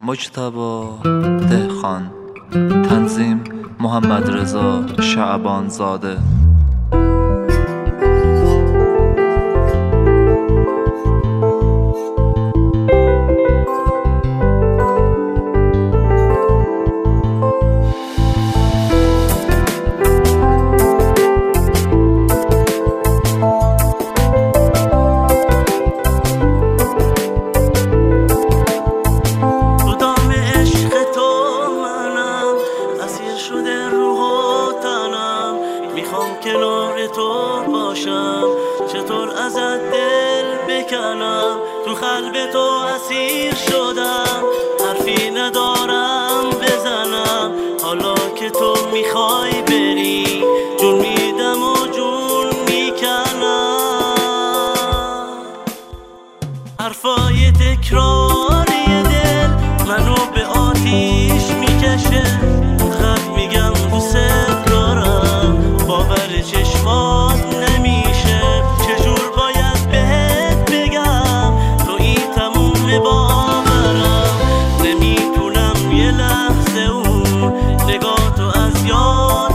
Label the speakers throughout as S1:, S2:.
S1: مجتبی دهخان. تنظیم محمد رضا شعبان زاده.
S2: کنار تو باشم، چطور ازت دل بکنم، تو قلب تو اسیر شدم، حرفی ندارم بزنم، حالا که تو میخوای بری، جون میدم و جون میکنم. حرفای تکراری دل منو به آتیش میکشه، خط میگم دوست دارم، باور چشمات نمیشه، چجور باید بهت بگم، تو این تموم باورم، نمیتونم یه لحظه اون نگاه تو از یاد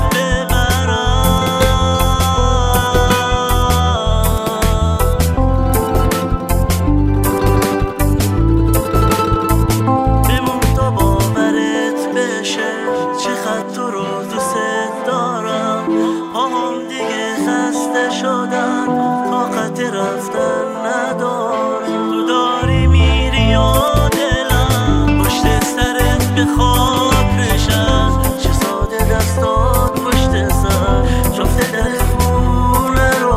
S2: ببرم. بمون تا باورت بشه، چقدر تو رو دوست دارم، پاهم دیگه خسته شدن، طاقت رفتن ندارم، تو داری میری و دلم پشت سرت به خاک نشست، چه ساده دستات پشت سر شفته در خونه رو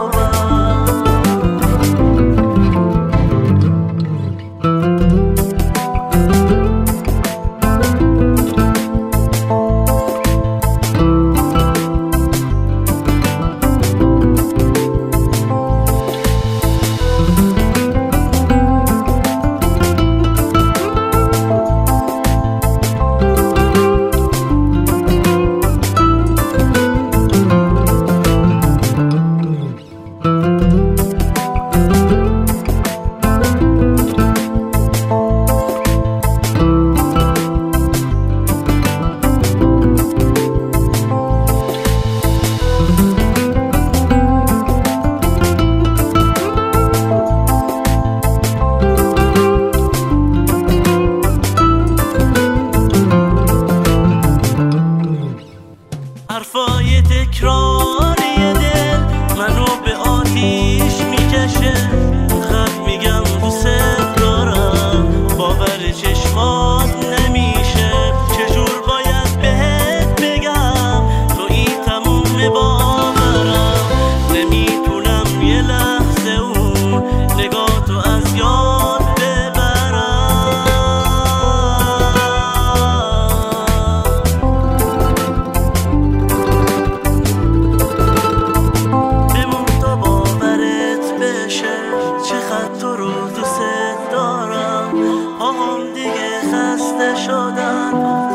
S2: حرفای تکراری دل منو به آتیش میکشه، خط میگم دوست دارم، باور چشمات نمیشه، چجور باید بهت بگم، تو این تموم باورم، نمیتونم یه لحظه اون نگاه تو از یاد تو رو دوست دارم، پاهم دیگه خسته شدن،